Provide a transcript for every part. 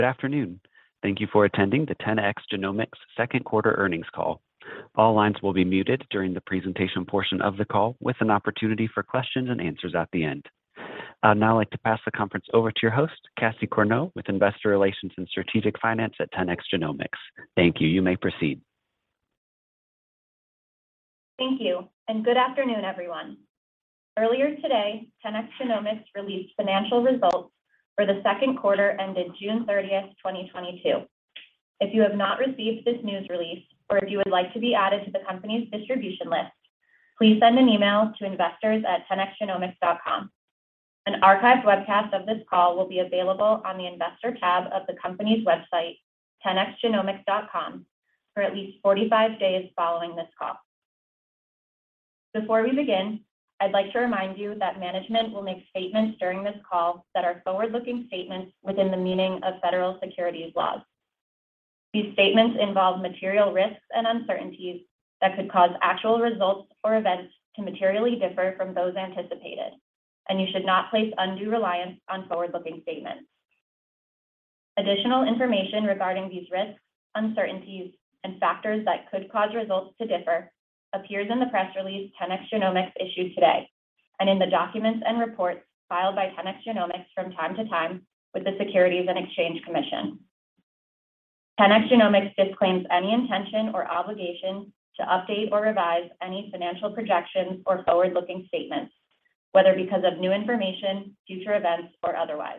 Good afternoon. Thank you for attending the 10x Genomics second quarter earnings call. All lines will be muted during the presentation portion of the call with an opportunity for questions and answers at the end. I'd now like to pass the conference over to your host, Cassie Corneau, with Investor Relations and Strategic Finance at 10x Genomics. Thank you. You may proceed. Thank you, and good afternoon, everyone. Earlier today, 10x Genomics released financial results for the second quarter ended June 30th, 2022. If you have not received this news release, or if you would like to be added to the company's distribution list, please send an email to investors@10xgenomics.com. An archived webcast of this call will be available on the Investor tab of the company's website, 10xgenomics.com, for at least 45 days following this call. Before we begin, I'd like to remind you that management will make statements during this call that are forward-looking statements within the meaning of federal securities laws. These statements involve material risks and uncertainties that could cause actual results or events to materially differ from those anticipated, and you should not place undue reliance on forward-looking statements. Additional information regarding these risks, uncertainties, and factors that could cause results to differ appears in the press release 10x Genomics issued today, and in the documents and reports filed by 10x Genomics from time to time with the Securities and Exchange Commission. 10x Genomics disclaims any intention or obligation to update or revise any financial projections or forward-looking statements, whether because of new information, future events, or otherwise.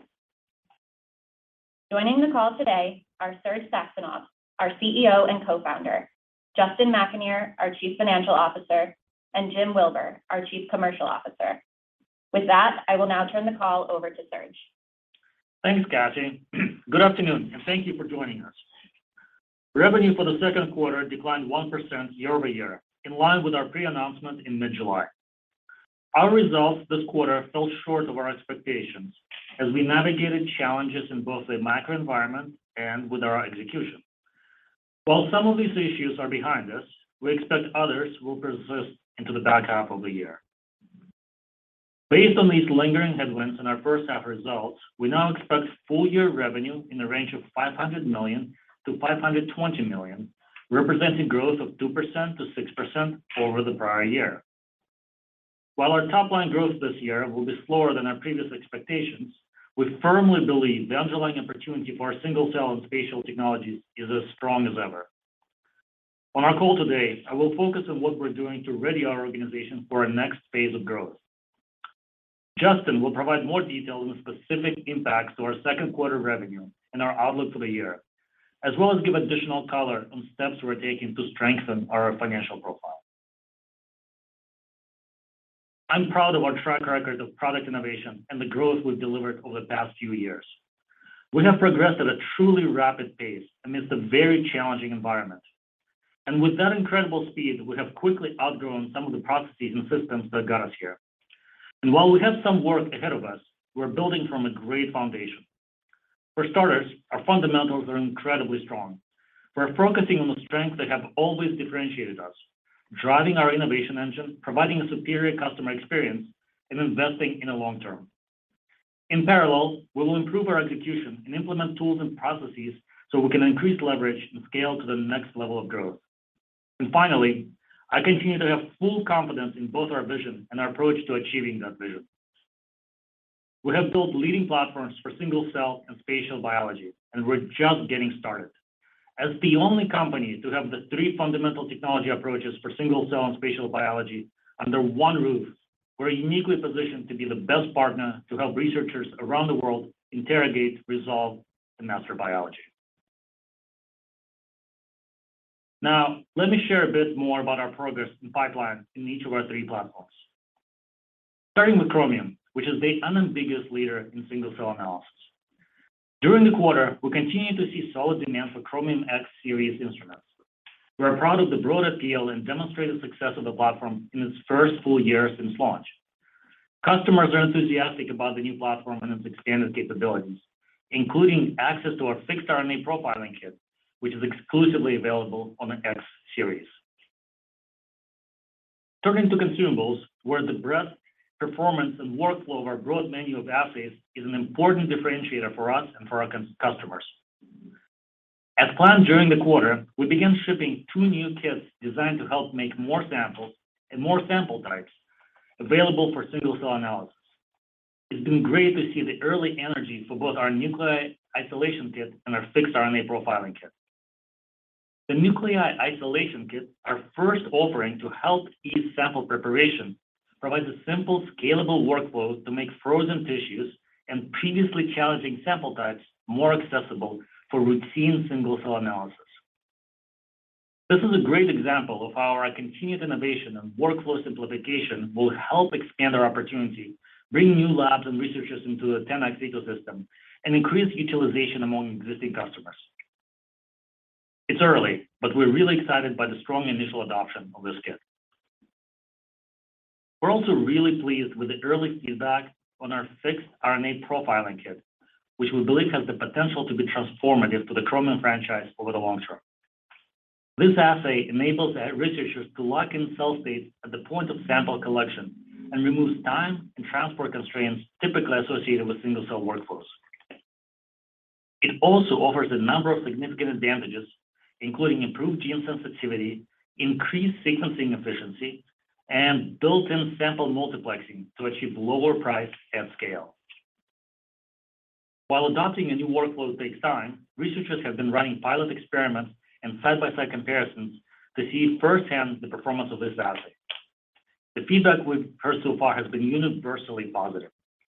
Joining the call today are Serge Saxonov, our CEO and co-founder, Justin McAnear, our Chief Financial Officer, and Jim Wilbur, our Chief Commercial Officer. With that, I will now turn the call over to Serge. Thanks, Cassie. Good afternoon, and thank you for joining us. Revenue for the second quarter declined 1% year-over-year, in line with our pre-announcement in mid-July. Our results this quarter fell short of our expectations as we navigated challenges in both the macro environment and with our execution. While some of these issues are behind us, we expect others will persist into the back half of the year. Based on these lingering headwinds in our first half results, we now expect full year revenue in the range of $500 million to $520 million, representing growth of 2% to 6% over the prior year. While our top line growth this year will be slower than our previous expectations, we firmly believe the underlying opportunity for our single-cell and spatial technologies is as strong as ever. On our call today, I will focus on what we're doing to ready our organization for our next phase of growth. Justin will provide more detail on the specific impacts to our second quarter revenue and our outlook for the year, as well as give additional color on steps we're taking to strengthen our financial profile. I'm proud of our track record of product innovation and the growth we've delivered over the past few years. We have progressed at a truly rapid pace amidst a very challenging environment. And with that incredible speed, we have quickly outgrown some of the processes and systems that got us here. And while we have some work ahead of us, we're building from a great foundation. For starters, our fundamentals are incredibly strong. We're focusing on the strengths that have always differentiated us, driving our innovation engine, providing a superior customer experience, and investing in the long term. In parallel, we will improve our execution and implement tools and processes so we can increase leverage and scale to the next level of growth. And finally, I continue to have full confidence in both our vision and our approach to achieving that vision. We have built leading platforms for single-cell and spatial biology, and we're just getting started. As the only company to have the three fundamental technology approaches for single-cell and spatial biology under one roof, we're uniquely positioned to be the best partner to help researchers around the world interrogate, resolve, and master biology. Now, let me share a bit more about our progress and pipeline in each of our three platforms. Starting with Chromium, which is the unambiguous leader in single-cell analysis. During the quarter, we continue to see solid demand for Chromium X series instruments. We're proud of the broad appeal and demonstrated success of the platform in its first full year since launch. Customers are enthusiastic about the new platform and its expanded capabilities, including access to our fixed RNA profiling kit, which is exclusively available on the X series. Turning to consumables, where the breadth, performance, and workflow of our broad menu of assays is an important differentiator for us and for our customers. As planned during the quarter, we began shipping 2 new kits designed to help make more samples and more sample types available for single-cell analysis. It's been great to see the early energy for both our nuclei isolation kit and our fixed RNA profiling kit. The nuclei isolation kit, our first offering to help ease sample preparation, provides a simple, scalable workflow to make frozen tissues and previously challenging sample types more accessible for routine single-cell analysis. This is a great example of how our continued innovation and workflow simplification will help expand our opportunity, bring new labs and researchers into the 10x ecosystem, and increase utilization among existing customers. It's early, but we're really excited by the strong initial adoption of this kit. We're also really pleased with the early feedback on our fixed RNA profiling kit, which we believe has the potential to be transformative to the Chromium franchise over the long term. This assay enables researchers to lock in cell states at the point of sample collection and removes time and transport constraints typically associated with single-cell workflows. It also offers a number of significant advantages, including improved gene sensitivity, increased sequencing efficiency, and built-in sample multiplexing to achieve lower price at scale. While adopting a new workflow takes time, researchers have been running pilot experiments and side-by-side comparisons to see firsthand the performance of this assay. The feedback we've heard so far has been universally positive.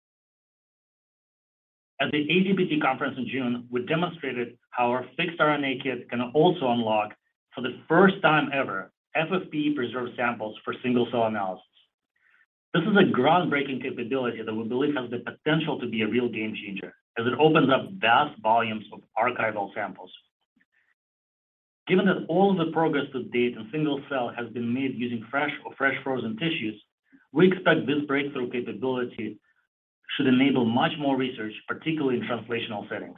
At the AGBT conference in June, we demonstrated how our fixed RNA kit can also unlock, for the first time ever, FFPE preserved samples for single-cell analysis. This is a groundbreaking capability that we believe has the potential to be a real game changer, as it opens up vast volumes of archival samples. Given that all of the progress to date in single cell has been made using fresh or fresh frozen tissues, we expect this breakthrough capability should enable much more research, particularly in translational settings.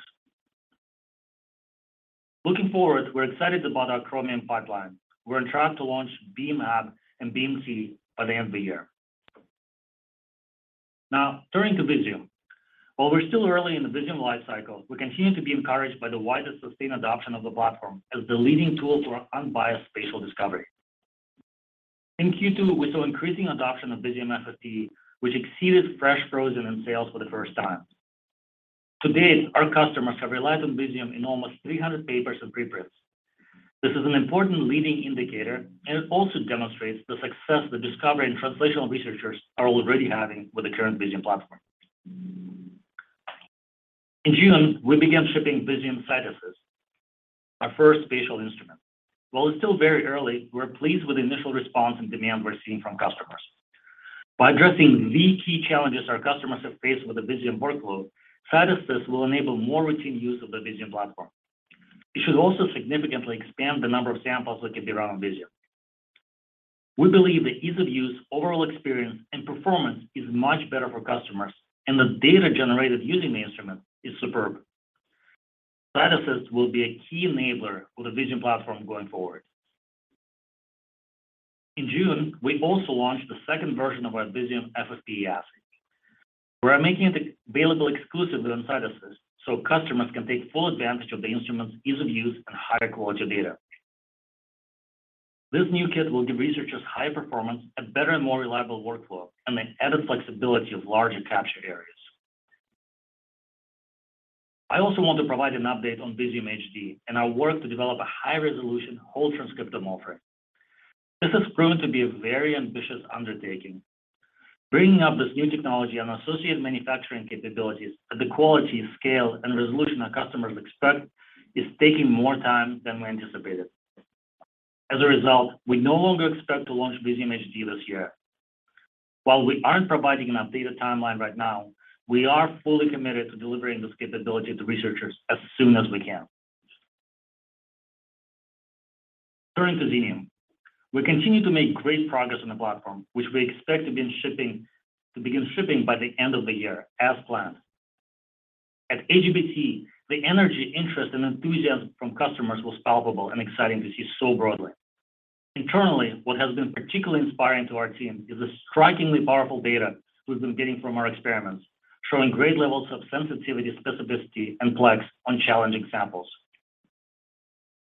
Looking forward, we're excited about our Chromium pipeline. We're on track to launch BEAM-Ab and BEAM-T by the end of the year. Now, turning to Visium. While we're still early in the Visium lifecycle, we continue to be encouraged by the widest sustained adoption of the platform as the leading tool for unbiased spatial discovery. In Q2, we saw increasing adoption of Visium FFPE, which exceeded fresh frozen in sales for the first time. To date, our customers have relied on Visium in almost 300 papers and preprints. This is an important leading indicator, and it also demonstrates the success the discovery and translational researchers are already having with the current Visium platform. In June, we began shipping Visium CytAssist, our first spatial instrument. While it's still very early, we're pleased with the initial response and demand we're seeing from customers. By addressing the key challenges our customers have faced with the Visium workflow, CytAssist will enable more routine use of the Visium platform. It should also significantly expand the number of samples that can be run on Visium. We believe the ease of use, overall experience, and performance is much better for customers, and the data generated using the instrument is superb. CytAssist will be a key enabler for the Visium platform going forward. In June, we also launched the second version of our Visium FFPE assay. We're making it available exclusively on CytAssist so customers can take full advantage of the instrument's ease of use and higher quality data. This new kit will give researchers higher performance, a better and more reliable workflow, and the added flexibility of larger capture areas. I also want to provide an update on Visium HD and our work to develop a high-resolution whole transcriptome offering. This has proven to be a very ambitious undertaking. Bringing up this new technology and associated manufacturing capabilities at the quality, scale, and resolution our customers expect is taking more time than we anticipated. As a result, we no longer expect to launch Visium HD this year. While we aren't providing an updated timeline right now, we are fully committed to delivering this capability to researchers as soon as we can. Turning to Xenium. We continue to make great progress on the platform, which we expect to begin shipping by the end of the year, as planned. At AGBT, the energy, interest, and enthusiasm from customers was palpable and exciting to see so broadly. Internally, what has been particularly inspiring to our team is the strikingly powerful data we've been getting from our experiments, showing great levels of sensitivity, specificity, and plex on challenging samples.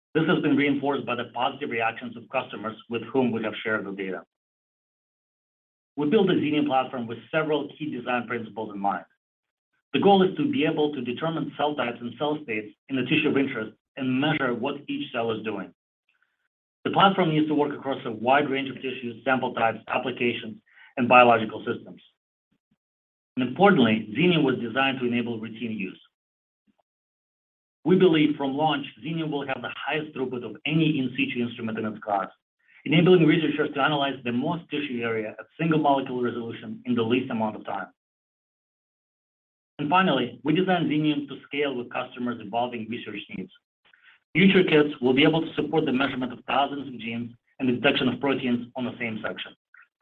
This has been reinforced by the positive reactions of customers with whom we have shared the data. We built the Xenium platform with several key design principles in mind. The goal is to be able to determine cell types and cell states in the tissue of interest and measure what each cell is doing. The platform needs to work across a wide range of tissues, sample types, applications, and biological systems. And importantly, Xenium was designed to enable routine use. We believe from launch, Xenium will have the highest throughput of any in situ instrument in its class, enabling researchers to analyze the most tissue area at single molecule resolution in the least amount of time. And finally, we designed Xenium to scale with customers' evolving research needs. Future kits will be able to support the measurement of thousands of genes and the detection of proteins on the same section.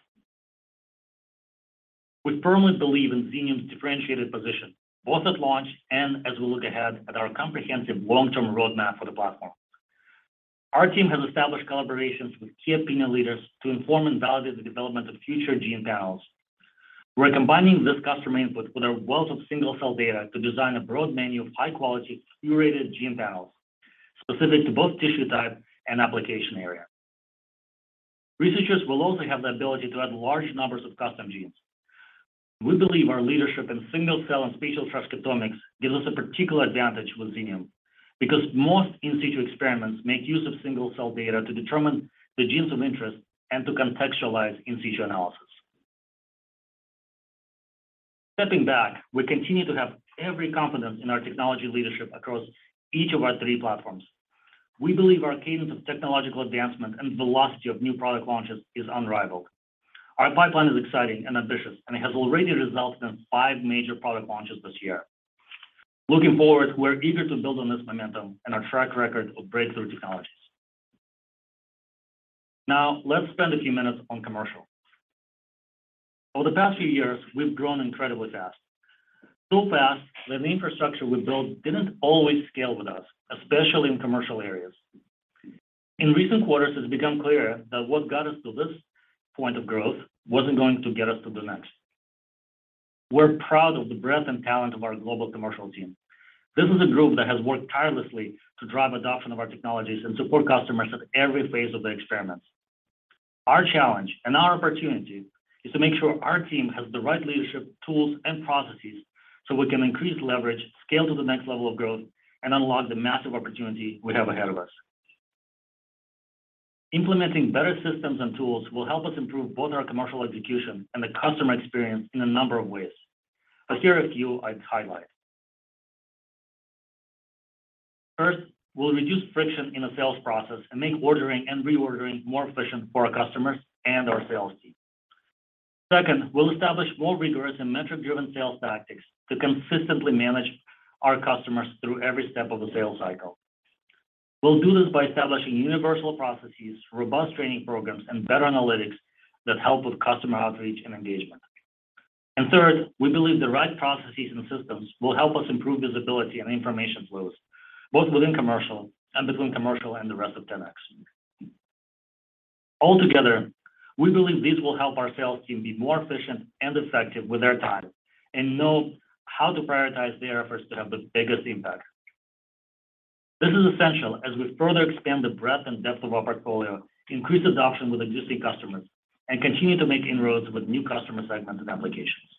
We firmly believe in Xenium's differentiated position, both at launch and as we look ahead at our comprehensive long-term roadmap for the platform. Our team has established collaborations with key opinion leaders to inform and validate the development of future gene panels. We're combining this customer input with our wealth of single-cell data to design a broad menu of high-quality, curated gene panels, specific to both tissue type and application area. Researchers will also have the ability to add large numbers of custom genes. We believe our leadership in single-cell and spatial transcriptomics gives us a particular advantage with Xenium, because most in situ experiments make use of single-cell data to determine the genes of interest and to contextualize in situ analysis. Stepping back, we continue to have every confidence in our technology leadership across each of our three platforms. We believe our cadence of technological advancement and velocity of new product launches is unrivaled. Our pipeline is exciting and ambitious, and it has already resulted in 5 major product launches this year. Looking forward, we're eager to build on this momentum and our track record of breakthrough technologies. Now, let's spend a few minutes on commercial. Over the past few years, we've grown incredibly fast. So fast that the infrastructure we built didn't always scale with us, especially in commercial areas. In recent quarters, it's become clear that what got us to this point of growth wasn't going to get us to the next. We're proud of the breadth and talent of our global commercial team. This is a group that has worked tirelessly to drive adoption of our technologies and support customers at every phase of the experiments. Our challenge and our opportunity is to make sure our team has the right leadership, tools, and processes so we can increase leverage, scale to the next level of growth, and unlock the massive opportunity we have ahead of us. Implementing better systems and tools will help us improve both our commercial execution and the customer experience in a number of ways. But here are a few I'd highlight. First, we'll reduce friction in the sales process and make ordering and reordering more efficient for our customers and our sales team. Second, we'll establish more rigorous and metric-driven sales tactics to consistently manage our customers through every step of the sales cycle. We'll do this by establishing universal processes, robust training programs, and better analytics that help with customer outreach and engagement. And third, we believe the right processes and systems will help us improve visibility and information flows, both within commercial and between commercial and the rest of 10X. Altogether, we believe these will help our sales team be more efficient and effective with their time and know how to prioritize their efforts to have the biggest impact. This is essential as we further expand the breadth and depth of our portfolio, increase adoption with existing customers, and continue to make inroads with new customer segments and applications.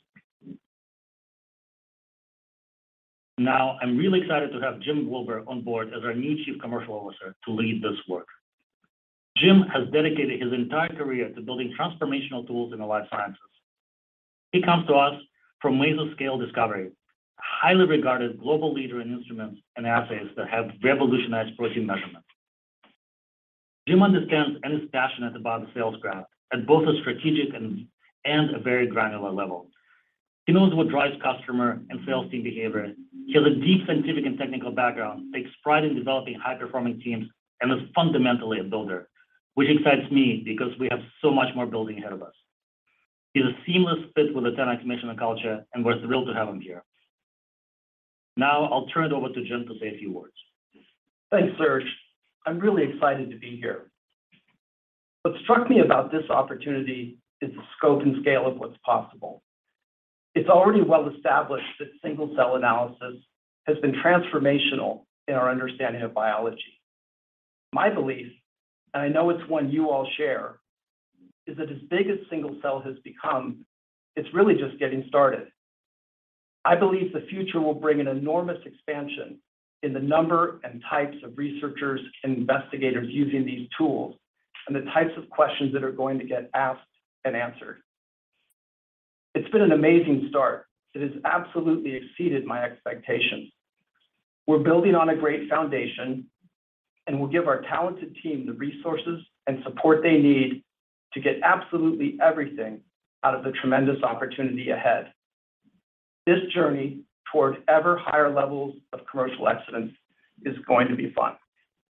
Now, I'm really excited to have Jim Wilbur on board as our new Chief Commercial Officer to lead this work. Jim has dedicated his entire career to building transformational tools in the life sciences. He comes to us from Mesoscale Discovery, a highly regarded global leader in instruments and assays that have revolutionized protein measurement. Jim understands and is passionate about the sales craft at both a strategic and a very granular level. He knows what drives customer and sales team behavior. He has a deep scientific and technical background, takes pride in developing high-performing teams, and is fundamentally a builder, which excites me because we have so much more building ahead of us. He's a seamless fit with the 10X mission and culture, and we're thrilled to have him here. Now, I'll turn it over to Jim to say a few words. Thanks, Serge. I'm really excited to be here. What struck me about this opportunity is the scope and scale of what's possible. It's already well established that single-cell analysis has been transformational in our understanding of biology. My belief, and I know it's one you all share, is that as big as single-cell has become, it's really just getting started. I believe the future will bring an enormous expansion in the number and types of researchers and investigators using these tools and the types of questions that are going to get asked and answered. It's been an amazing start. It has absolutely exceeded my expectations. We're building on a great foundation, and we'll give our talented team the resources and support they need to get absolutely everything out of the tremendous opportunity ahead. This journey toward ever higher levels of commercial excellence is going to be fun.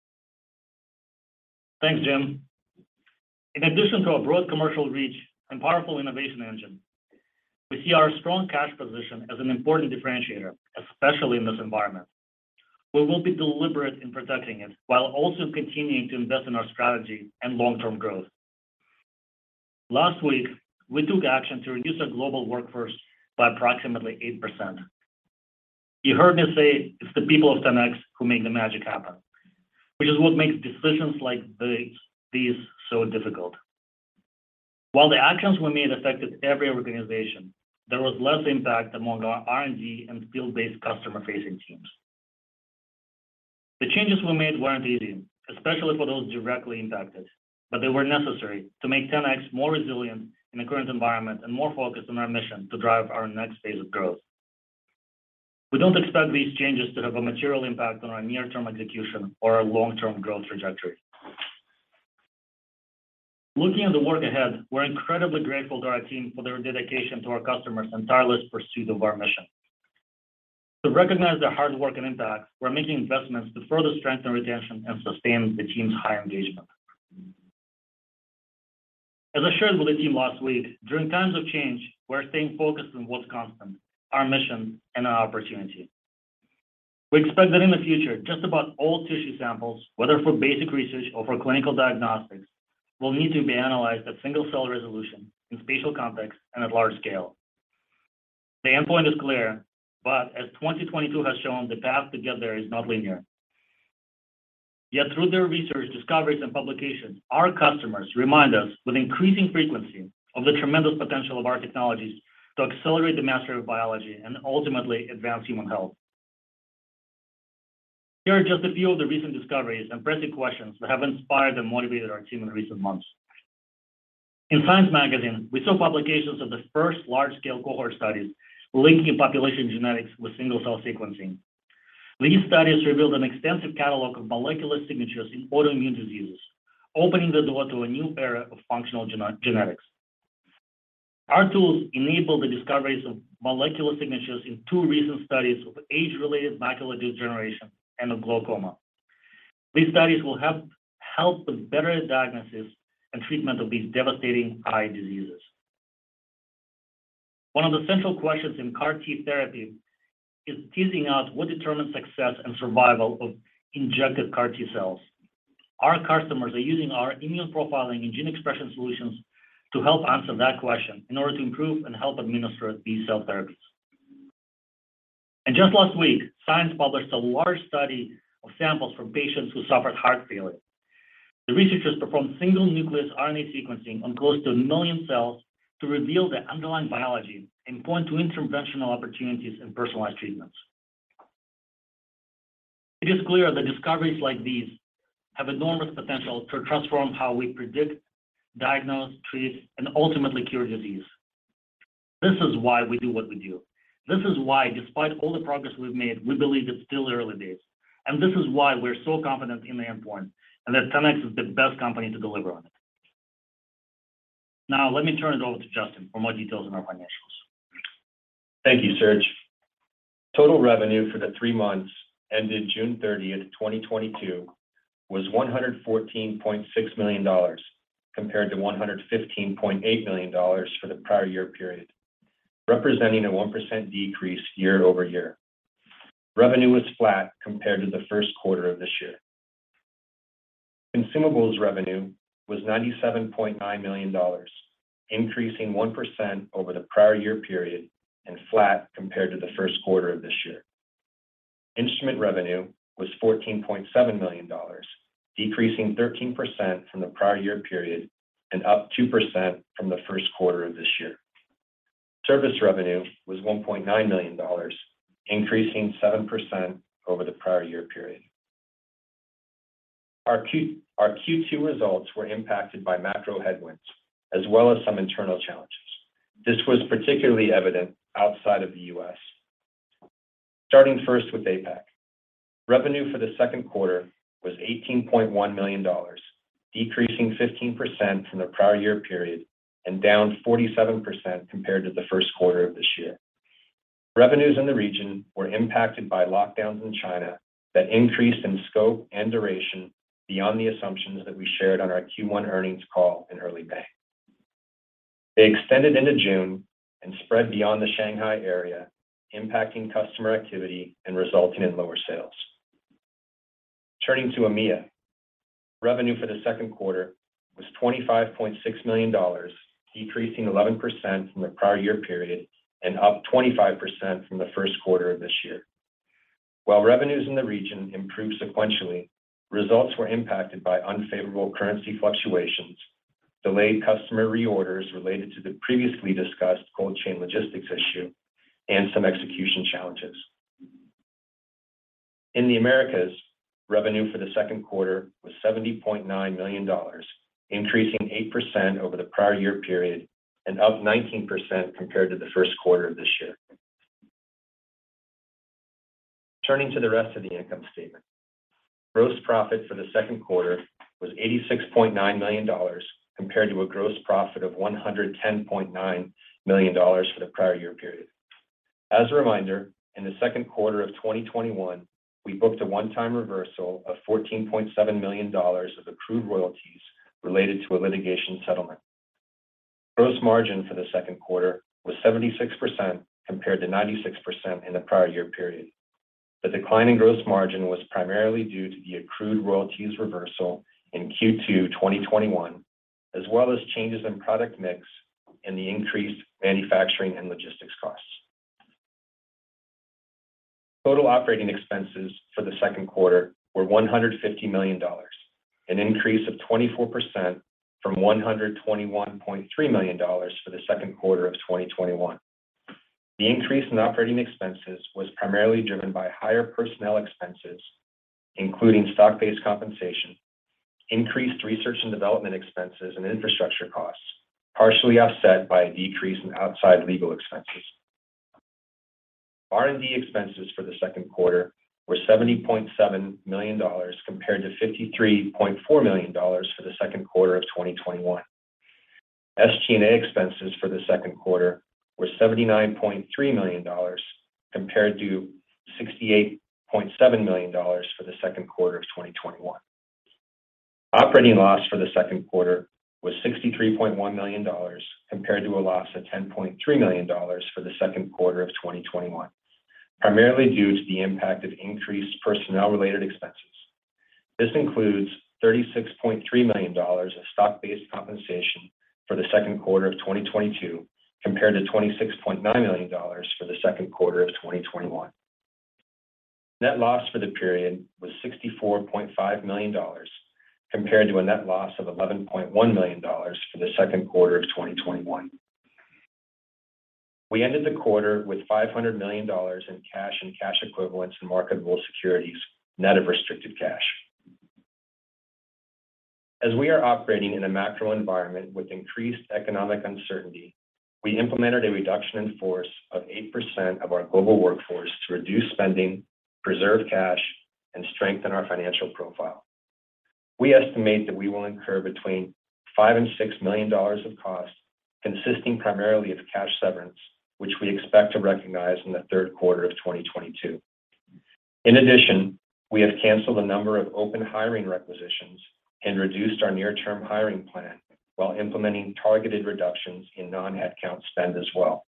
Thanks, Jim. In addition to a broad commercial reach and powerful innovation engine, we see our strong cash position as an important differentiator, especially in this environment. We will be deliberate in protecting it while also continuing to invest in our strategy and long-term growth. Last week, we took action to reduce our global workforce by approximately 8%. You heard me say it's the people of 10x who make the magic happen, which is what makes decisions like these so difficult. While the actions we made affected every organization, there was less impact among our R&D and field-based customer-facing teams. The changes we made weren't easy, especially for those directly impacted, but they were necessary to make 10x more resilient in the current environment and more focused on our mission to drive our next phase of growth. We don't expect these changes to have a material impact on our near-term execution or our long-term growth trajectory. Looking at the work ahead, we're incredibly grateful to our team for their dedication to our customers and tireless pursuit of our mission. To recognize their hard work and impact, we're making investments to further strengthen retention and sustain the team's high engagement. As I shared with the team last week, during times of change, we're staying focused on what's constant, our mission and our opportunity. We expect that in the future, just about all tissue samples, whether for basic research or for clinical diagnostics, will need to be analyzed at single-cell resolution, in spatial context, and at large scale. The endpoint is clear, but as 2022 has shown, the path to get there is not linear. Yet through their research, discoveries, and publications, our customers remind us with increasing frequency of the tremendous potential of our technologies to accelerate the mastery of biology and ultimately advance human health. Here are just a few of the recent discoveries and pressing questions that have inspired and motivated our team in recent months. In Science magazine, we saw publications of the first large-scale cohort studies linking population genetics with single-cell sequencing. These studies revealed an extensive catalog of molecular signatures in autoimmune diseases, opening the door to a new era of functional genetics. Our tools enable the discoveries of molecular signatures in two recent studies of age-related macular degeneration and of glaucoma. These studies will help with better diagnosis and treatment of these devastating eye diseases. One of the central questions in CAR T therapy is teasing out what determines success and survival of injected CAR T cells. Our customers are using our immune profiling and gene expression solutions to help answer that question in order to improve and help administer these cell therapies. And just last week, Science published a large study of samples from patients who suffered heart failure. The researchers performed single nucleus RNA sequencing on close to 1 million cells to reveal the underlying biology and point to interventional opportunities and personalized treatments. It is clear that discoveries like these have enormous potential to transform how we predict, diagnose, treat, and ultimately cure disease. This is why we do what we do. This is why, despite all the progress we've made, we believe it's still early days. And this is why we're so confident in the endpoint and that 10x is the best company to deliver on it. Now, let me turn it over to Justin for more details on our financials. Thank you, Serge. Total revenue for the 3 months ended June 30th, 2022 was $114.6 million compared to $115.8 million for the prior year period, representing a 1% decrease year over year. Revenue was flat compared to the first quarter of this year. Consumables revenue was $97.9 million, increasing 1% over the prior year period and flat compared to the first quarter of this year. Instrument revenue was $14.7 million, decreasing 13% from the prior year period and up 2% from the first quarter of this year. Service revenue was $1.9 million, increasing 7% over the prior year period. Our Q2 results were impacted by macro headwinds as well as some internal challenges. This was particularly evident outside of the U.S. Starting first with APAC. Revenue for the second quarter was $18.1 million, decreasing 15% from the prior year period and down 47% compared to the first quarter of this year. Revenues in the region were impacted by lockdowns in China that increased in scope and duration beyond the assumptions that we shared on our Q1 earnings call in early May. They extended into June and spread beyond the Shanghai area, impacting customer activity and resulting in lower sales. Turning to EMEA. Revenue for the second quarter was $25.6 million, decreasing 11% from the prior year period and up 25% from the first quarter of this year. While revenues in the region improved sequentially, results were impacted by unfavorable currency fluctuations, delayed customer reorders related to the previously discussed cold chain logistics issue, and some execution challenges. In the Americas, revenue for the second quarter was $70.9 million, increasing 8% over the prior year period and up 19% compared to the first quarter of this year. Turning to the rest of the income statement. Gross profit for the second quarter was $86.9 million compared to a gross profit of $110.9 million for the prior year period. As a reminder, in the second quarter of 2021, we booked a one-time reversal of $14.7 million of accrued royalties related to a litigation settlement. Gross margin for the second quarter was 76% compared to 96% in the prior year period. The decline in gross margin was primarily due to the accrued royalties reversal in Q2 2021, as well as changes in product mix and the increased manufacturing and logistics costs. Total operating expenses for the second quarter were $150 million, an increase of 24% from $121.3 million for the second quarter of 2021. The increase in operating expenses was primarily driven by higher personnel expenses, including stock-based compensation, increased research and development expenses and infrastructure costs, partially offset by a decrease in outside legal expenses. R&D expenses for the second quarter were $70.7 million compared to $53.4 million for the second quarter of 2021. SG&A expenses for the second quarter were $79.3 million compared to $68.7 million for the second quarter of 2021. Operating loss for the second quarter was $63.1 million compared to a loss of $10.3 million for the second quarter of 2021, primarily due to the impact of increased personnel-related expenses. This includes $36.3 million of stock-based compensation for the second quarter of 2022 compared to $26.9 million for the second quarter of 2021. Net loss for the period was $64.5 million compared to a net loss of $11.1 million for the second quarter of 2021. We ended the quarter with $500 million in cash and cash equivalents and marketable securities, net of restricted cash. As we are operating in a macro environment with increased economic uncertainty, we implemented a reduction in force of 8% of our global workforce to reduce spending, preserve cash, and strengthen our financial profile. We estimate that we will incur between $5 and $6 million of costs, consisting primarily of cash severance, which we expect to recognize in the third quarter of 2022. In addition, we have canceled a number of open hiring requisitions and reduced our near-term hiring plan while implementing targeted reductions in non-headcount spend as well.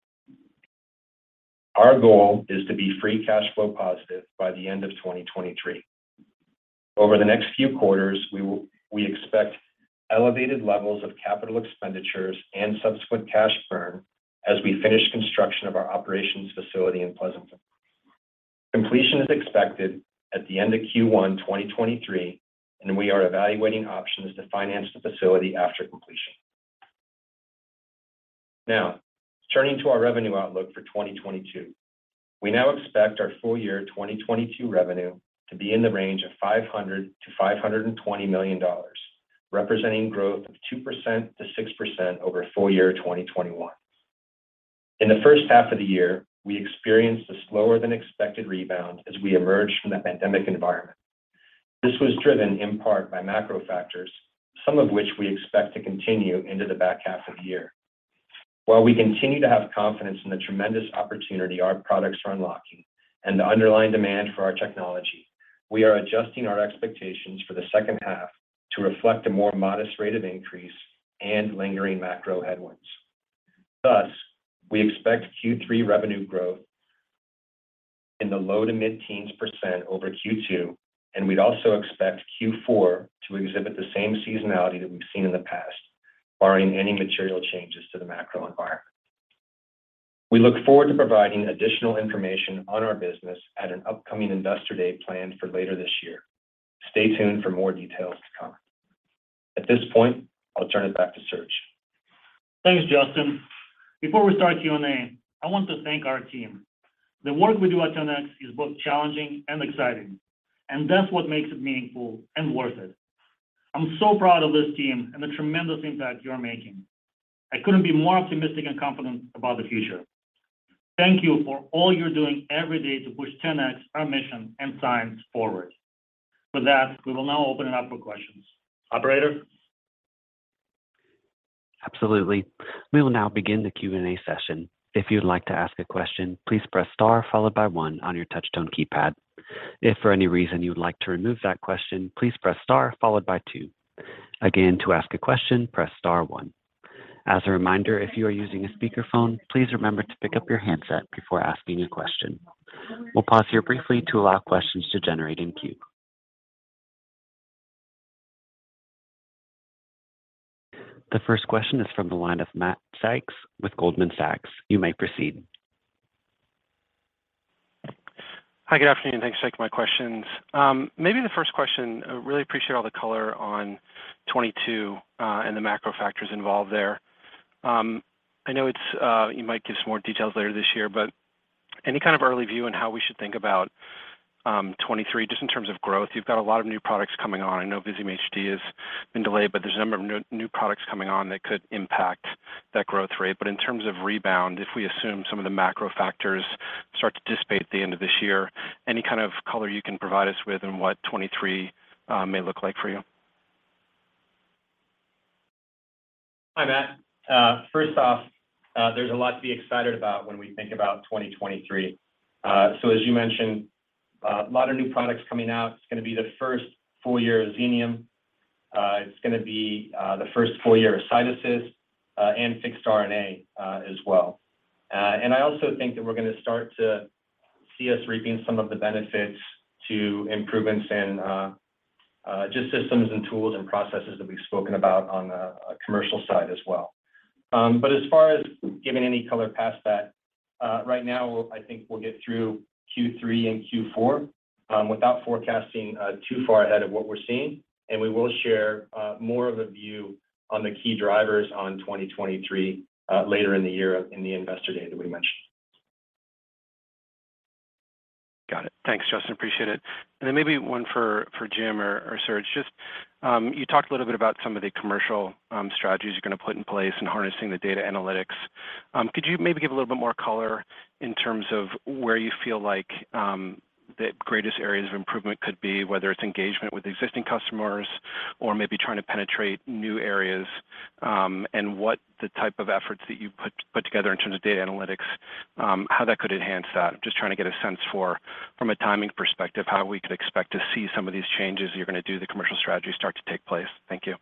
Our goal is to be free cash flow positive by the end of 2023. Over the next few quarters, we expect elevated levels of capital expenditures and subsequent cash burn as we finish construction of our operations facility in Pleasanton. Completion is expected at the end of Q1 2023, and we are evaluating options to finance the facility after completion. Now, turning to our revenue outlook for 2022. We now expect our full year 2022 revenue to be in the range of $500 to $520 million, representing growth of 2% to 6% over full year 2021. In the first half of the year, we experienced a slower than expected rebound as we emerged from the pandemic environment. This was driven in part by macro factors, some of which we expect to continue into the back half of the year. While we continue to have confidence in the tremendous opportunity our products are unlocking and the underlying demand for our technology, we are adjusting our expectations for the second half to reflect a more modest rate of increase and lingering macro headwinds. Thus, we expect Q3 revenue growth in the low to mid-teens % over Q2, and we'd also expect Q4 to exhibit the same seasonality that we've seen in the past, barring any material changes to the macro environment. We look forward to providing additional information on our business at an upcoming Investor Day planned for later this year. Stay tuned for more details to come. At this point, I'll turn it back to Serge. Thanks, Justin. Before we start Q&A, I want to thank our team. The work we do at 10x is both challenging and exciting, and that's what makes it meaningful and worth it. I'm so proud of this team and the tremendous impact you're making. I couldn't be more optimistic and confident about the future. Thank you for all you're doing every day to push 10x, our mission, and science forward. With that, we will now open it up for questions. Operator? Absolutely. We will now begin the Q&A session. If you'd like to ask a question, please press star followed by one on your touchtone keypad. If for any reason you would like to remove that question, please press star followed by two. Again, to ask a question, press star one. As a reminder, if you are using a speakerphone, please remember to pick up your handset before asking a question. We'll pause here briefly to allow questions to generate in queue. The first question is from the line of Matt Sykes with Goldman Sachs. You may proceed. Hi, good afternoon. Thanks for taking my questions. Maybe the first question, I really appreciate all the color on 22 and the macro factors involved there. I know it's you might give some more details later this year, but any kind of early view on how we should think about 23 just in terms of growth? You've got a lot of new products coming on. I know Visium HD has been delayed, but there's a number of new products coming on that could impact that growth rate. But in terms of rebound, if we assume some of the macro factors start to dissipate at the end of this year, any kind of color you can provide us with on what 23 may look like for you? Hi, Matt. First off, there's a lot to be excited about when we think about 2023. So as you mentioned, a lot of new products coming out. It's going to be the first full year of Xenium. It's going to be the first full year of CytAssist and fixed RNA as well. And I also think that we're going to start to see us reaping some of the benefits to improvements in just systems and tools and processes that we've spoken about on the commercial side as well. But as far as giving any color past that, right now I think we'll get through Q3 and Q4 without forecasting too far ahead of what we're seeing, and we will share more of a view on the key drivers on 2023 later in the year in the Investor Day that we mentioned. Got it. Thanks, Justin. Appreciate it. And then maybe one for Jim or Serge. Just you talked a little bit about some of the commercial strategies you're going to put in place and harnessing the data analytics. Could you maybe give a little bit more color in terms of where you feel like the greatest areas of improvement could be, whether it's engagement with existing customers or maybe trying to penetrate new areas, and what the type of efforts that you put together in terms of data analytics, how that could enhance that? I'm just trying to get a sense for, from a timing perspective, how we could expect to see some of these changes you're going to do, the commercial strategy start to take place. Thank you.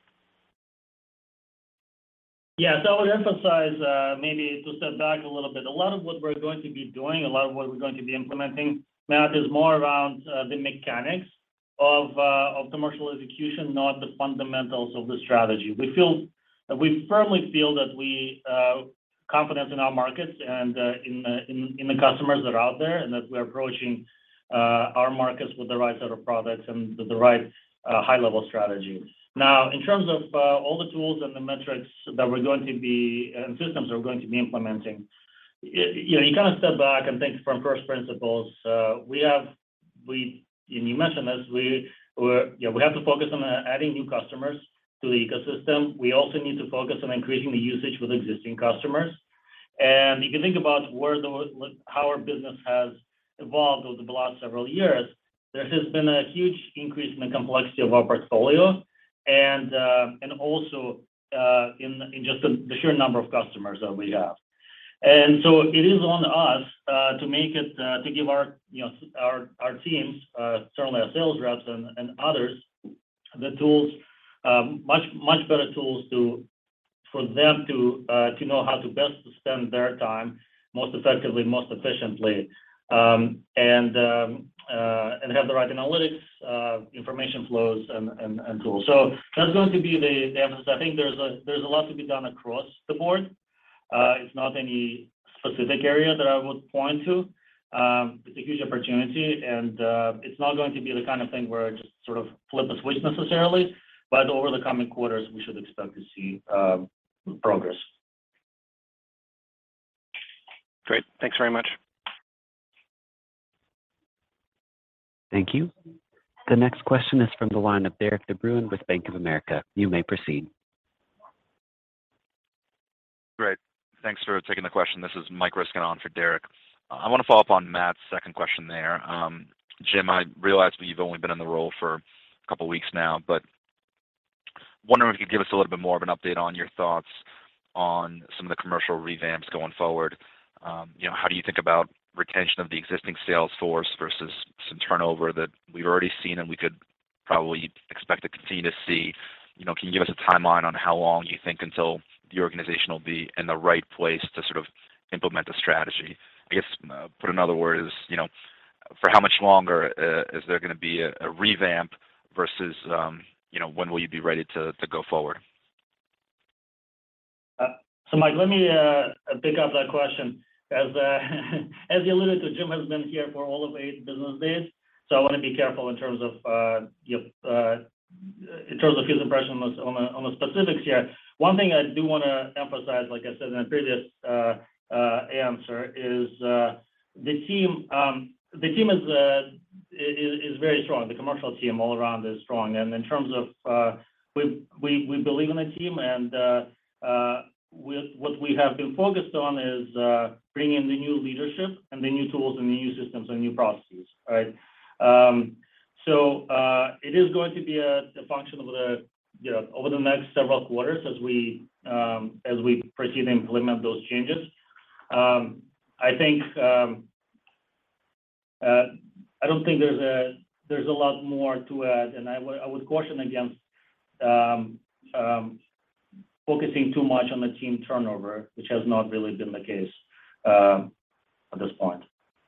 Yeah, so I would emphasize maybe to step back a little bit. A lot of what we're going to be doing, a lot of what we're going to be implementing, Matt, is more around the mechanics of commercial execution, not the fundamentals of the strategy. We firmly feel that we confidence in our markets and in the customers that are out there, and that we're approaching our markets with the right set of products and the right high-level strategy. Now, in terms of all the tools and the metrics that we're going to be and systems we're going to be implementing, you kind of step back and think from first principles. You mentioned this, we have to focus on adding new customers to the ecosystem. We also need to focus on increasing the usage with existing customers. And if you think about how our business has evolved over the last several years, there has been a huge increase in the complexity of our portfolio and also in just the sheer number of customers that we have. And so it is on us to make it to give our teams, certainly our sales reps and others, the tools, much better tools for them to know how to best spend their time most effectively, most efficiently, and have the right analytics, information flows, and tools. So that's going to be the emphasis. I think there's a lot to be done across the board. It's not any specific area that I would point to. It's a huge opportunity, and it's not going to be the kind of thing where I just sort of flip a switch necessarily, but over the coming quarters, we should expect to see progress. Great. Thanks very much. Thank you. The next question is from the line of Derik De Bruin with Bank of America. You may proceed. Great. Thanks for taking the question. This is Mike Ryskin on for Derik. I want to follow up on Matt's second question there. Jim, I realize you've only been in the role for a couple of weeks now, but wondering if you could give us a little bit more of an update on your thoughts on some of the commercial revamps going forward. How do you think about retention of the existing sales force versus some turnover that we've already seen and we could probably expect to continue to see? Can you give us a timeline on how long you think until the organization will be in the right place to sort of implement the strategy? I guess, put another word is, for how much longer is there going to be a revamp versus, when will you be ready to go forward? So, Mike, let me pick up that question. As you alluded to, Jim has been here for all of 8 business days, so I want to be careful in terms of his impression on the specifics here. One thing I do want to emphasize, like I said in a previous answer, is the team. The team is very strong. The commercial team all around is strong, and in terms of we believe in the team, and what we have been focused on is bringing in the new leadership and the new tools and the new systems and new processes. Right. So it is going to be a function of over the next several quarters as we proceed to implement those changes. I think I don't think there's a lot more to add, and I would caution against focusing too much on the team turnover, which has not really been the case at this point.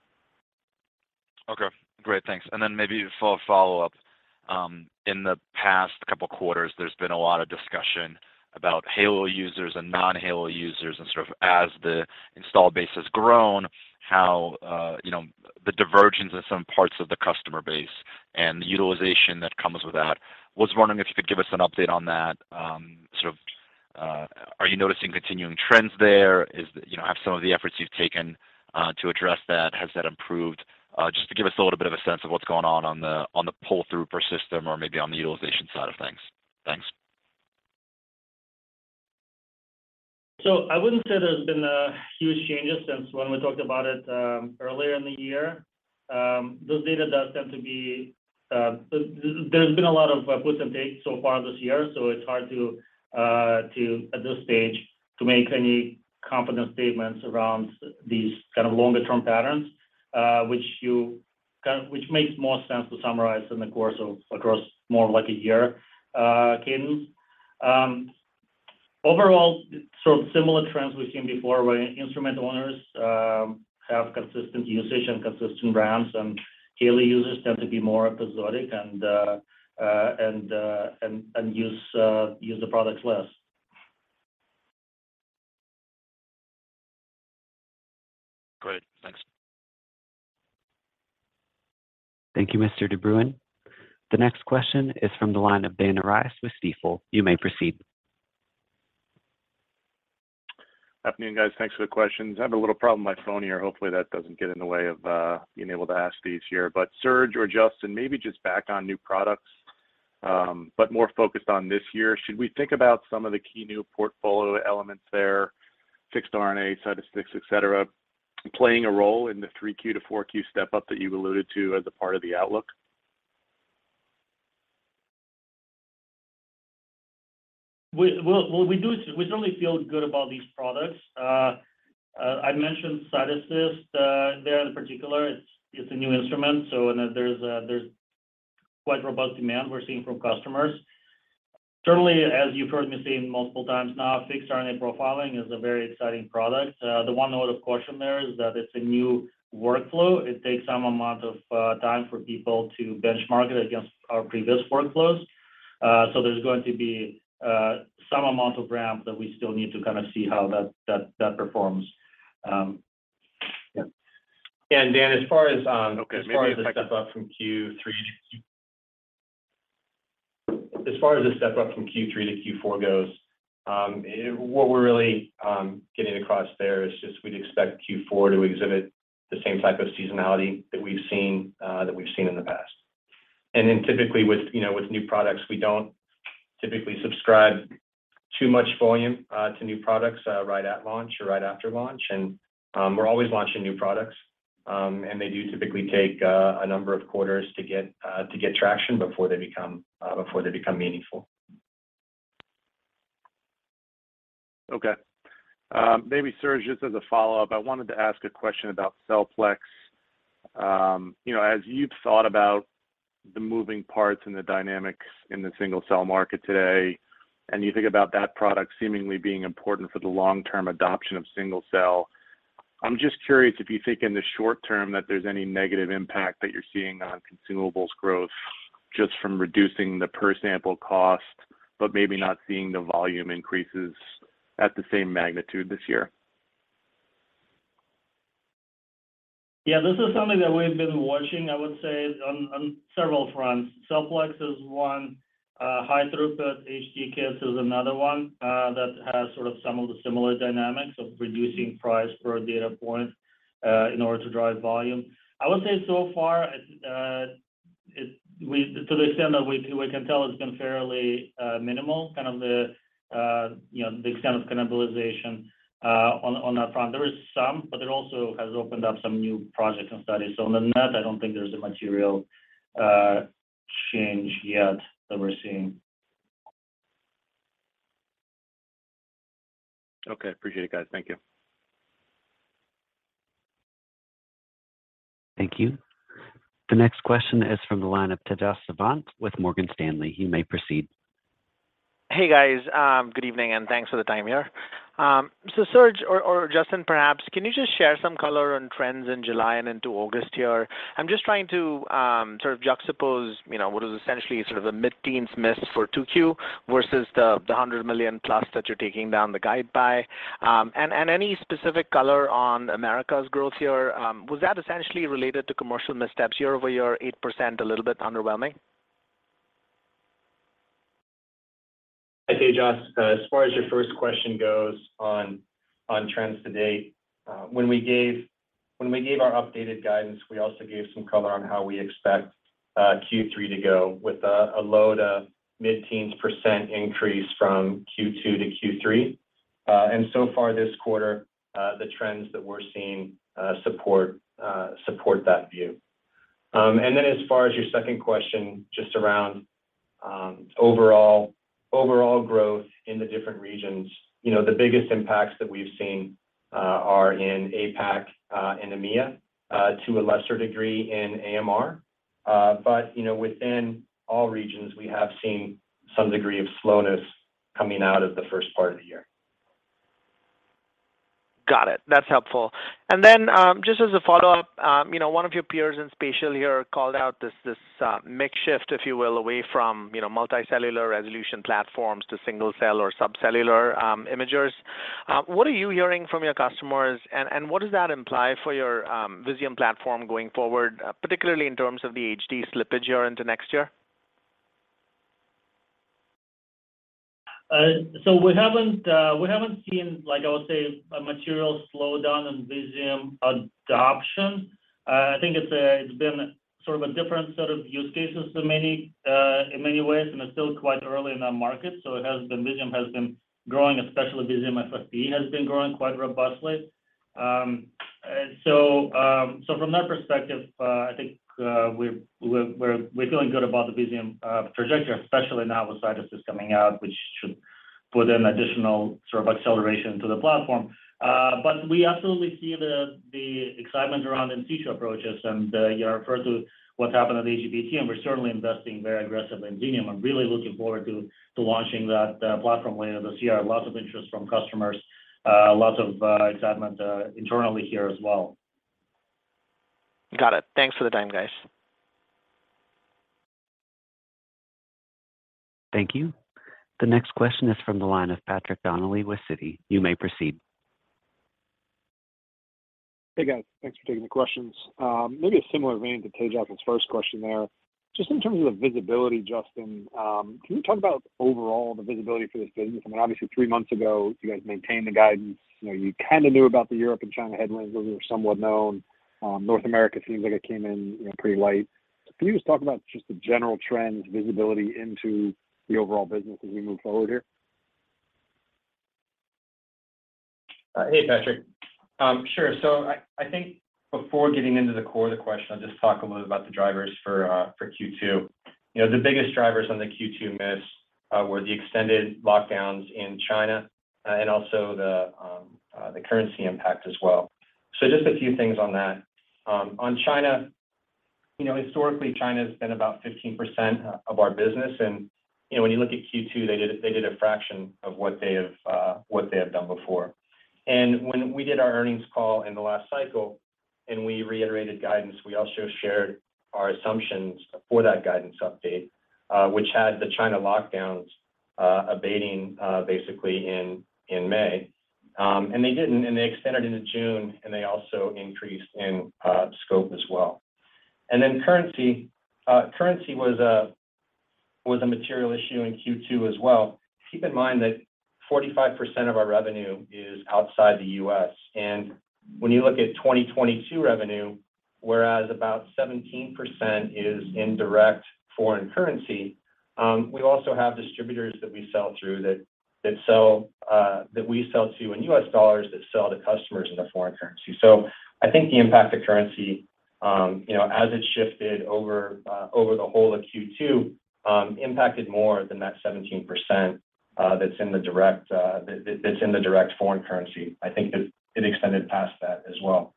Okay, great, thanks. And then maybe for a follow-up, in the past couple quarters, there's been a lot of discussion about Halo users and non-Halo users, and sort of as the install base has grown, how the divergence in some parts of the customer base and the utilization that comes with that. Was wondering if you could give us an update on that. Are you noticing continuing trends there? Have some of the efforts you've taken to address that, has that improved? Just to give us a little bit of a sense of what's going on the pull-through per system, or maybe on the utilization side of things. Thanks. So I wouldn't say there's been huge changes since when we talked about it earlier in the year. Those data does tend to be, there's been a lot of puts and takes so far this year, so it's hard to at this stage to make any confident statements around these kind of longer term patterns, which makes more sense to summarize in the course of across more like a year cadence. Overall, sort of similar trends we've seen before, where instrument owners have consistent usage and consistent ramps, and Halo users tend to be more episodic and use the products less. Great, thanks. Thank you, Mr. De Bruin. The next question is from the line of Dan Arias with Stifel. You may proceed. Afternoon, guys. Thanks for the questions. I have a little problem with my phone here. Hopefully that doesn't get in the way of being able to ask these here. But Serge or Justin, maybe just back on new products, but more focused on this year. Should we think about some of the key new portfolio elements there, fixed RNA, cytostatics, et cetera, playing a role in the 3Q to 4Q step up that you alluded to as a part of the outlook? We certainly feel good about these products. I mentioned Cytosist there in particular. It's a new instrument, so there's quite robust demand we're seeing from customers. Certainly, as you've heard me say multiple times now, fixed RNA profiling is a very exciting product. The one note of caution there is that it's a new workflow. It takes some amount of time for people to benchmark it against our previous workflows. So there's going to be some amount of ramp that we still need to kind of see how that performs. Yeah. And Dan, as far as Okay, as far as the step up from Q3 to Q4 goes, what we're really getting across there is just we'd expect Q4 to exhibit the same type of seasonality that we've seen in the past. And then typically with new products, we don't typically subscribe too much volume to new products right at launch or right after launch. And we're always launching new products, and they do typically take a number of quarters to get traction before they become meaningful. Okay. Maybe Serge, just as a follow-up, I wanted to ask a question about CellPlex. As you've thought about the moving parts and the dynamics in the single cell market today, and you think about that product seemingly being important for the long-term adoption of single cell, I'm just curious if you think in the short term that there's any negative impact that you're seeing on consumables growth just from reducing the per sample cost, but maybe not seeing the volume increases at the same magnitude this year. Yeah, this is something that we've been watching, I would say, on several fronts. CellPlex is one, high throughput HD kits is another one that has sort of some of the similar dynamics of reducing price per data point in order to drive volume. I would say so far, to the extent that we can tell, it's been fairly minimal, kind of the extent of cannibalization on that front. There is some, but it also has opened up some new projects and studies. So on the net, I don't think there's a material change yet that we're seeing. Okay, appreciate it, guys. Thank you. Thank you. The next question is from the line of Tejas Savant with Morgan Stanley. You may proceed. Hey, guys. Good evening, and thanks for the time here. So Serge or Justin, perhaps, can you just share some color on trends in July and into August here? I'm just trying to sort of juxtapose, what is essentially sort of a mid-teens miss for 2Q versus the $100 million plus that you're taking down the guide by. And any specific color on America's growth here? Was that essentially related to commercial missteps year over year, 8%, a little bit underwhelming? Hi, Tejas. As far as your first question goes on trends to date, when we gave our updated guidance, we also gave some color on how we expect Q3 to go with a low to mid-teens % increase from Q2 to Q3. And so far this quarter, the trends that we're seeing support that view. And then as far as your second question, just around overall growth in the different regions, the biggest impacts that we've seen are in APAC and EMEA, to a lesser degree in AMR. But within all regions, we have seen some degree of slowness coming out of the first part of the year. Got it. That's helpful. And then just as a follow-up, one of your peers in spatial here called out this mix shift, if you will, away from multicellular resolution platforms to single cell or subcellular imagers. What are you hearing from your customers, and what does that imply for your Visium platform going forward, particularly in terms of the HD slippage here into next year? So we haven't seen, like I would say, a material slowdown in Visium adoption. I think it's been sort of a different set of use cases in many ways, and it's still quite early in that market. So Visium has been growing, especially Visium FFPE has been growing quite robustly. So from that perspective, I think we're feeling good about the Visium trajectory, especially now with CytAssist coming out, which should put an additional sort of acceleration to the platform. But we absolutely see the excitement around in situ approaches, and you referred to what happened at AGBT, and we're certainly investing very aggressively in Xenium. I'm really looking forward to launching that platform later this year. Lots of interest from customers, lots of excitement internally here as well. Got it. Thanks for the time, guys. Thank you. The next question is from the line of Patrick Donnelly with Citi. You may proceed. Hey, guys. Thanks for taking the questions. Maybe a similar vein to Tejas' first question there. Just in terms of the visibility, Justin, can you talk about overall the visibility for this business? I mean, obviously 3 months ago, you guys maintained the guidance. You know, you kind of knew about the Europe and China headwinds. Those were somewhat known. North America seems like it came in, pretty light. So can you just talk about just the general trends, visibility into the overall business as we move forward here? Hey, Patrick. Sure. So I think before getting into the core of the question, I'll just talk a little about the drivers for Q2. You know, the biggest drivers on the Q2 miss were the extended lockdowns in China and also the currency impact as well. So just a few things on that. On China, historically China has been about 15% of our business, and when you look at Q2, they did a fraction of what they have done before. And when we did our earnings call in the last cycle and we reiterated guidance, we also shared our assumptions for that guidance update, which had the China lockdowns abating basically in May. And they didn't, and they extended into June, and they also increased in scope as well. And then currency was a material issue in Q2 as well. Keep in mind that 45% of our revenue is outside the U.S. And when you look at 2022 revenue, whereas about 17% is in direct foreign currency, we also have distributors that we sell through that we sell to in U.S. dollars that sell to customers in the foreign currency. So I think the impact of currency, as it shifted over the whole of Q2, impacted more than that 17% that's in the direct foreign currency. I think that it extended past that as well.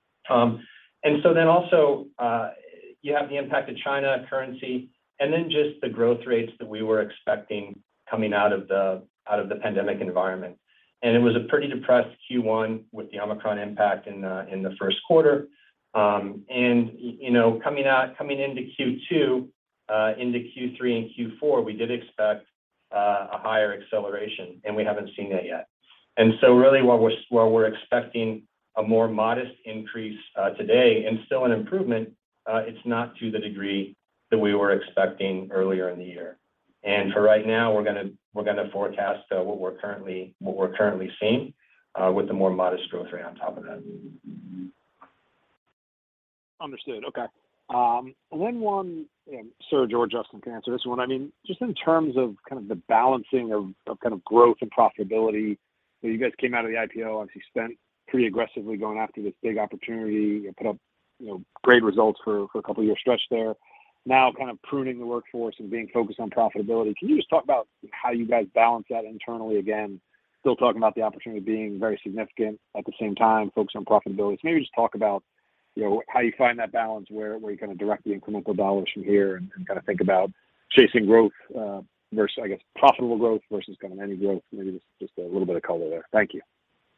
And so then also you have the impact of China currency, and then just the growth rates that we were expecting coming out of the pandemic environment. And it was a pretty depressed Q1 with the Omicron impact in the first quarter. And coming into Q2, into Q3 and Q4, we did expect a higher acceleration, and we haven't seen that yet. And so really while we're expecting a more modest increase today and still an improvement, it's not to the degree that we were expecting earlier in the year. And for right now, we're gonna forecast what we're currently seeing with the more modest growth rate on top of that. Understood. Okay. And then one, Serge or Justin can answer this one. I mean, just in terms of kind of the balancing of kind of growth and profitability, you guys came out of the IPO, obviously spent pretty aggressively going after this big opportunity. You put up, great results for a couple of year stretch there. Now kind of pruning the workforce and being focused on profitability. Can you just talk about how you guys balance that internally? Again, still talking about the opportunity being very significant at the same time, focus on profitability. So maybe just talk about, how you find that balance where you kind of direct the incremental dollars from here and kind of think about chasing growth versus, I guess, profitable growth versus kind of any growth. Maybe just a little bit of color there. Thank you.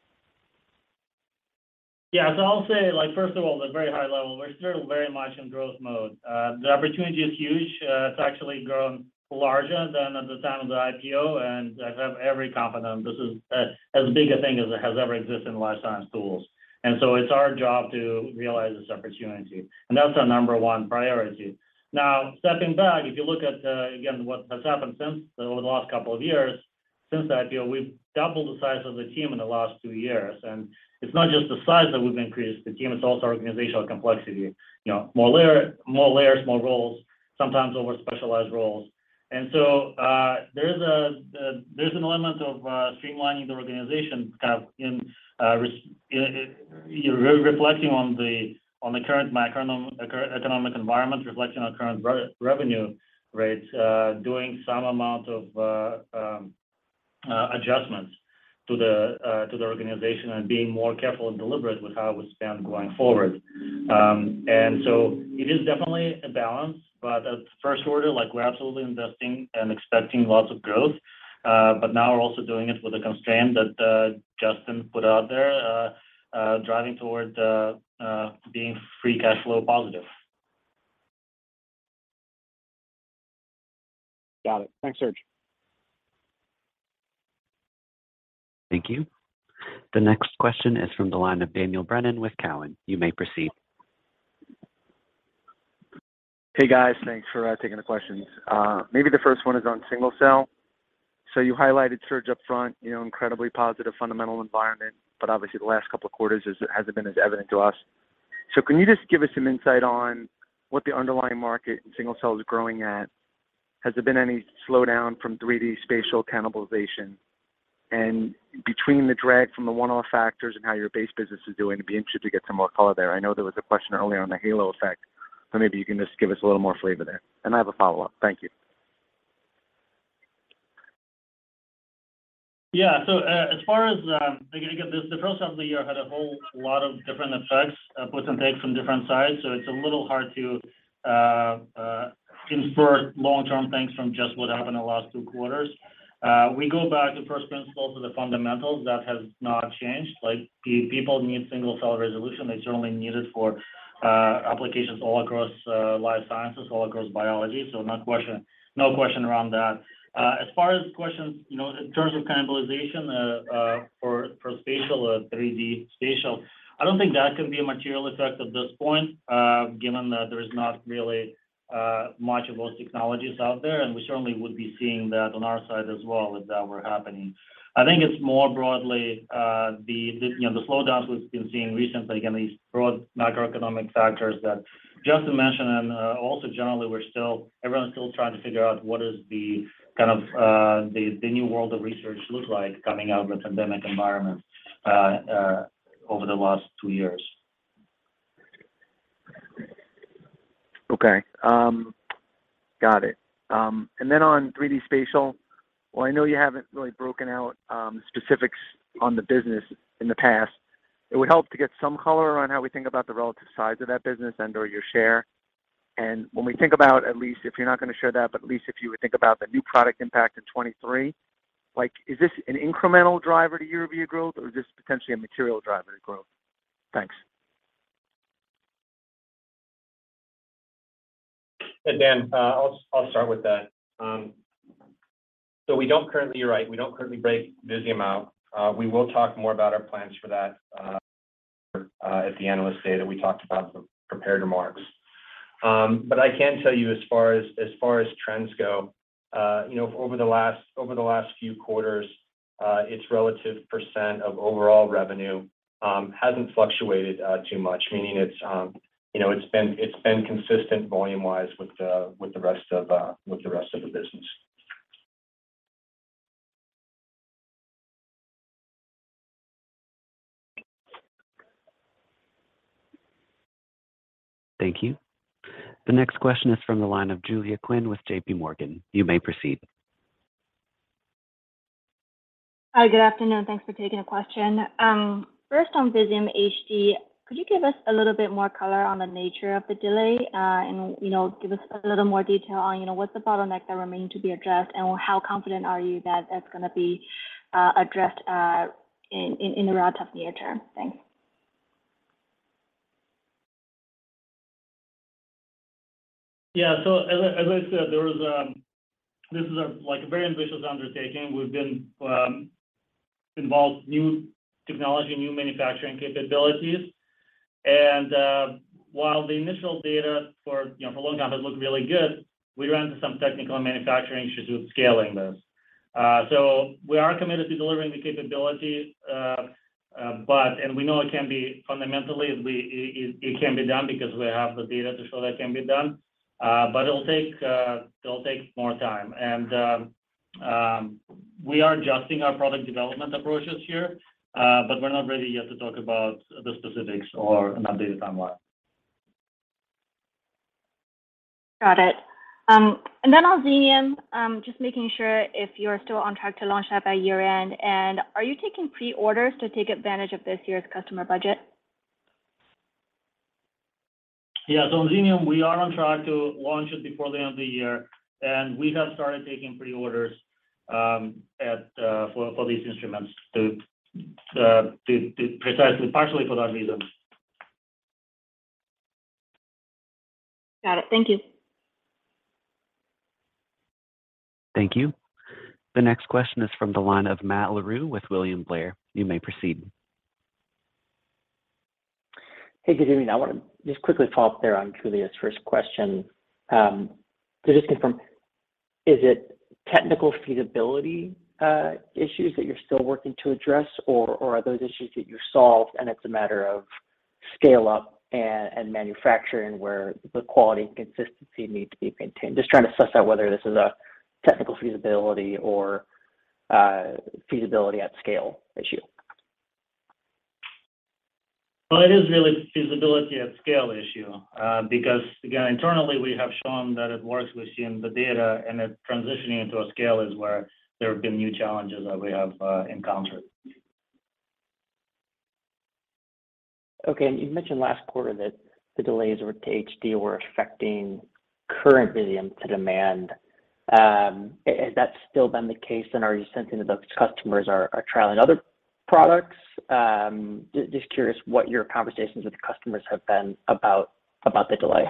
Yeah, so I'll say, first of all, at a very high level, we're still very much in growth mode. The opportunity is huge. It's actually grown larger than at the time of the IPO, and I have every confidence this is as big a thing as it has ever existed in life science tools. And so it's our job to realize this opportunity, and that's our number one priority. Now, stepping back, if you look at again what has happened since over the last couple of years, since the IPO, we've doubled the size of the team in the last 2 years. And it's not just the size that we've increased the team, it's also organizational complexity. More layers, more roles, sometimes over specialized roles. And so there's an element of streamlining the organization, kind of in reflecting on the current macroeconomic environment, reflecting on current revenue rates, doing some amount of adjustments to the organization and being more careful and deliberate with how we spend going forward. And so it is definitely a balance, but at first order, like, we're absolutely investing and expecting lots of growth. But now we're also doing it with a constraint that Justin put out there, driving toward being free cash flow positive. Got it. Thanks, Serge. Thank you. The next question is from the line of Daniel Brennan with Cowen. You may proceed. Hey, guys. Thanks for taking the questions. Maybe the first one is on single cell. So you highlighted, Serge, up front, incredibly positive fundamental environment, but obviously the last couple of quarters hasn't been as evident to us. So can you just give us some insight on what the underlying market in single cell is growing at? Has there been any slowdown from 3D spatial cannibalization? And between the drag from the one-off factors and how your base business is doing, it'd be interesting to get some more color there. I know there was a question earlier on the halo effect, but maybe you can just give us a little more flavor there. And I have a follow-up. Thank you. Yeah. So as far as again, the first half of the year had a whole lot of different effects, puts and takes from different sides. So it's a little hard to infer long-term things from just what happened in the last 2 quarters. We go back to first principles of the fundamentals. That has not changed. Like, people need single cell resolution. They certainly need it for applications all across life sciences, all across biology. So no question around that. As far as questions, in terms of cannibalization for spatial 3D spatial, I don't think that can be a material effect at this point, given that there is not really much of those technologies out there, and we certainly would be seeing that on our side as well if that were happening. I think it's more broadly the slowdowns we've been seeing recently, again, these broad macroeconomic factors that Justin mentioned, and also generally everyone's still trying to figure out what is the kind of the new world of research look like coming out of the pandemic environment over the last 2 years. Okay. Got it. And then on 3D spatial, well, I know you haven't really broken out specifics on the business in the past. It would help to get some color on how we think about the relative size of that business and/or your share. And when we think about, at least if you're not going to share that, but at least if you would think about the new product impact in 23, like, is this an incremental driver to year-over-year growth, or is this potentially a material driver to growth? Thanks. Hey, Dan, I'll start with that. So you're right, we don't currently break Visium out. We will talk more about our plans for that at the Analyst Day that we talked about in the prepared remarks. But I can tell you as far as trends go, over the last few quarters, its relative % of overall revenue hasn't fluctuated too much, meaning it's been consistent volume-wise with the rest of the business. Thank you. The next question is from the line of Julia Quinn with JP Morgan. You may proceed. Hi, good afternoon. Thanks for taking the question. First on Visium HD, could you give us a little bit more color on the nature of the delay, and give us a little more detail on what's the bottleneck that remain to be addressed, and how confident are you that that's going to be addressed in the relative near term? Thanks. Yeah. So as I said, this is a very ambitious undertaking. We've been involved new technology, new manufacturing capabilities, and while the initial data for a long time has looked really good, we ran into some technical and manufacturing issues with scaling this. So we are committed to delivering the capability, and we know it can be fundamentally, it can be done because we have the data to show that can be done. But it'll take more time. We are adjusting our product development approaches here, but we're not ready yet to talk about the specifics or an updated timeline. Got it. And then on Xenium, just making sure if you're still on track to launch that by year-end, and are you taking pre-orders to take advantage of this year's customer budget? Yeah, so on Xenium, we are on track to launch it before the end of the year, and we have started taking pre-orders for these instruments to precisely, partially for that reason. Got it. Thank you. Thank you. The next question is from the line of Matt Larew with William Blair. You may proceed. Hey, good evening. I want to just quickly follow up there on Julia's first question. To just confirm, is it technical feasibility issues that you're still working to address, or are those issues that you've solved and it's a matter of scale up and manufacturing where the quality and consistency need to be maintained? Just trying to suss out whether this is a technical feasibility or feasibility at scale issue. Well, it is really feasibility at scale issue because again, internally we have shown that it works. We've seen the data, and it transitioning into a scale is where there have been new challenges that we have encountered. Okay, and you mentioned last quarter that the delays over to HD were affecting current Visium to demand. Has that still been the case, and are you sensing that those customers are trialing other products? Just curious what your conversations with customers have been about the delay.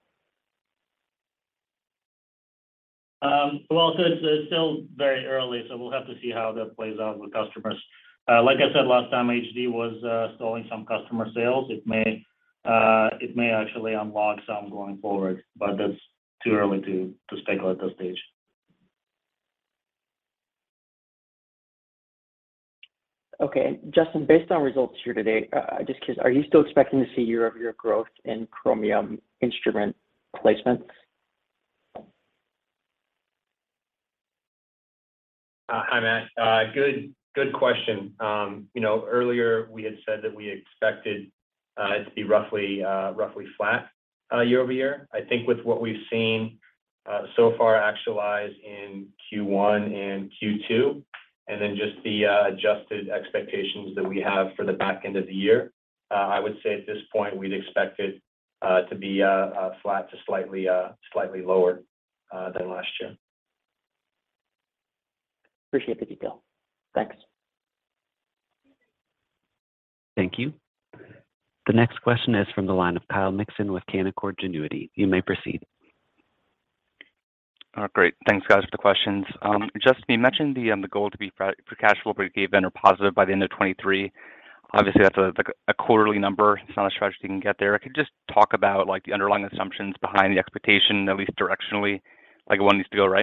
Well, so it's still very early, so we'll have to see how that plays out with customers. Like I said last time, HD was stalling some customer sales. It may actually unlock some going forward, but that's too early to speculate at this stage. Okay, Justin, based on results here today, just curious, are you still expecting to see year-over-year growth in Chromium instrument placements? Hi, Matt. Good question. Earlier we had said that we expected it to be roughly flat year over year. I think with what we've seen so far actualize in Q1 and Q2, and then just the adjusted expectations that we have for the back end of the year, I would say at this point we'd expect it to be flat to slightly lower than last year. Appreciate the detail. Thanks. Thank you. The next question is from the line of Kyle Mikson with Canaccord Genuity. You may proceed. Great. Thanks, guys, for the questions. Justin, you mentioned the goal to be free cash flow breakeven or positive by the end of 2023. Obviously, that's a quarterly number. It's not a strategy you can get there. Could you just talk about like the underlying assumptions behind the expectation, at least directionally, like one needs to go right?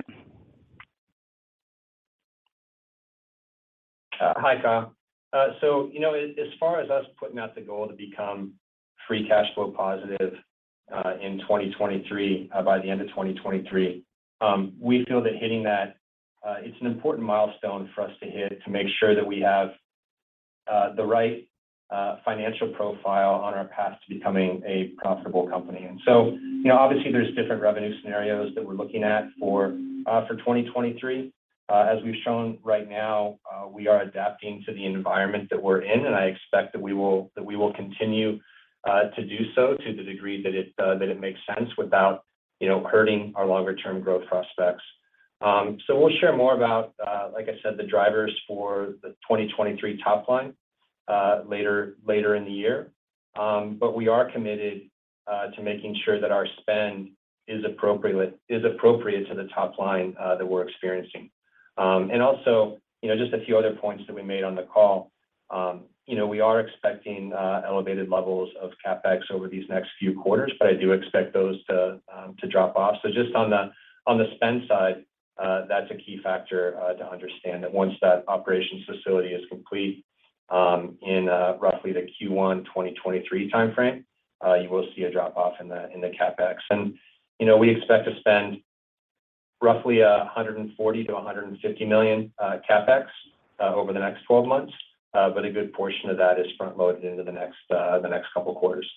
Hi, Kyle. So, as far as us putting out the goal to become free cash flow positive in 2023, by the end of 2023, we feel that hitting that, it's an important milestone for us to hit to make sure that we have the right financial profile on our path to becoming a profitable company. And so, obviously there's different revenue scenarios that we're looking at for 2023. As we've shown right now, we are adapting to the environment that we're in, and I expect that we will continue to do so to the degree that it makes sense without hurting our longer term growth prospects. So we'll share more about, like I said, the drivers for the 2023 top line later in the year. But we are committed to making sure that our spend is appropriate to the top line that we're experiencing. And also, just a few other points that we made on the call. We are expecting elevated levels of CapEx over these next few quarters, but I do expect those to drop off. So just on the spend side, that's a key factor to understand that once that operations facility is complete in roughly the Q1 2023 timeframe, you will see a drop-off in the CapEx. We expect to spend roughly $140 to $150 million CapEx over the next 12 months, but a good portion of that is front-loaded into the next couple quarters.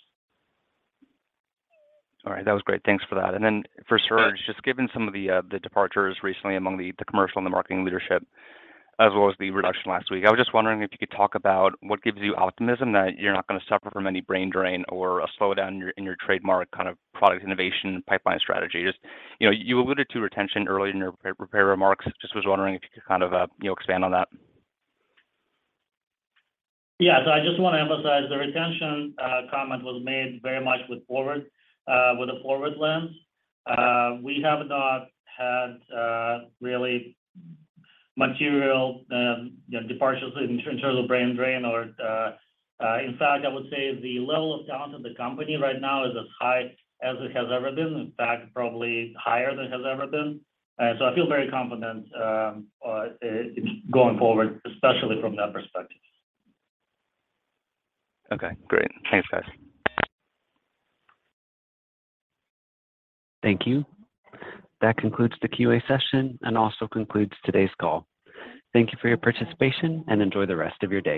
All right, that was great. Thanks for that. And then for Serge, just given some of the departures recently among the commercial and the marketing leadership, as well as the reduction last week, I was just wondering if you could talk about what gives you optimism that you're not going to suffer from any brain drain or a slowdown in your trademark kind of product innovation pipeline strategy. Just, you alluded to retention earlier in your prepared remarks. Just was wondering if you could kind of, expand on that. Yeah, so I just want to emphasize the retention comment was made very much with a forward lens. We have not had really material departures in terms of brain drain or in fact, I would say the level of talent of the company right now is as high as it has ever been. In fact, probably higher than it has ever been. So I feel very confident going forward, especially from that perspective. Okay, great. Thanks, guys. Thank you. That concludes the QA session and also concludes today's call. Thank you for your participation and enjoy the rest of your day.